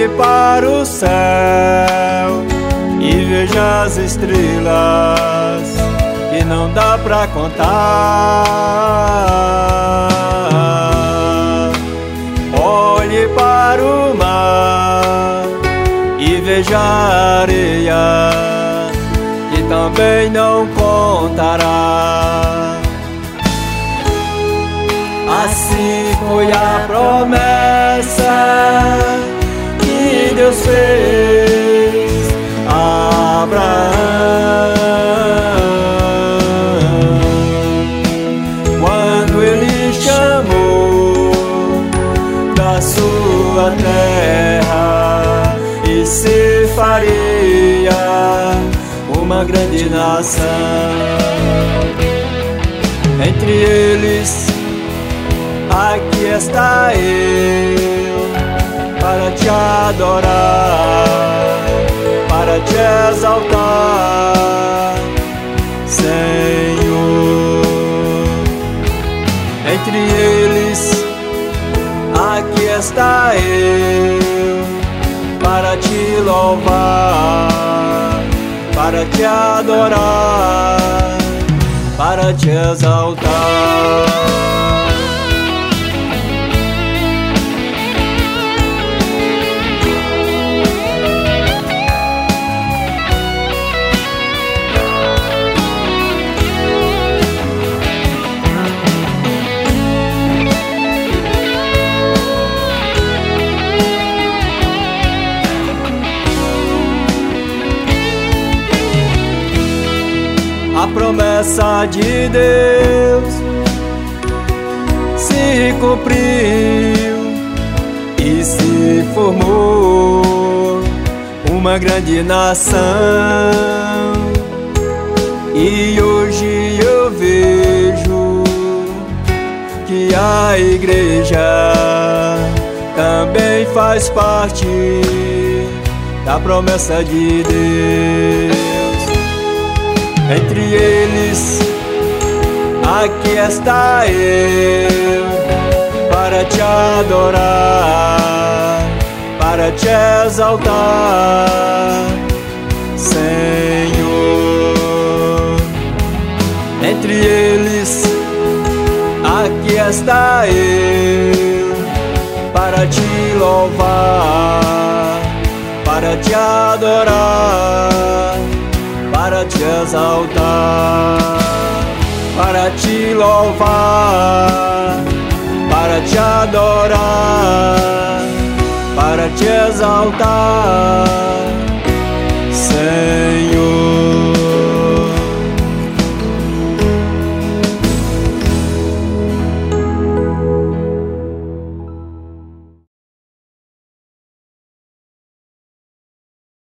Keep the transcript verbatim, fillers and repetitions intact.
Olhe para o céu e veja as estrelas que não dá pra contar. Olhe para o mar e veja a areia que também não contará. Assim foi a promessa que Deus fez a Abraão, quando Ele chamou da sua terra e se faria uma grande nação. Entre eles aqui está eu, para te adorar, para te exaltar, Senhor. Entre eles aqui está eu, para te louvar, para te adorar, para te exaltar. A promessa de Deus se cumpriu e se formou uma grande nação. E hoje eu vejo que a igreja também faz parte da promessa de Deus. Entre eles aqui está eu, para te adorar, para te exaltar, Senhor. Entre eles aqui está eu, para te louvar, para te adorar, para te exaltar, para te louvar, para te adorar, para te exaltar, Senhor.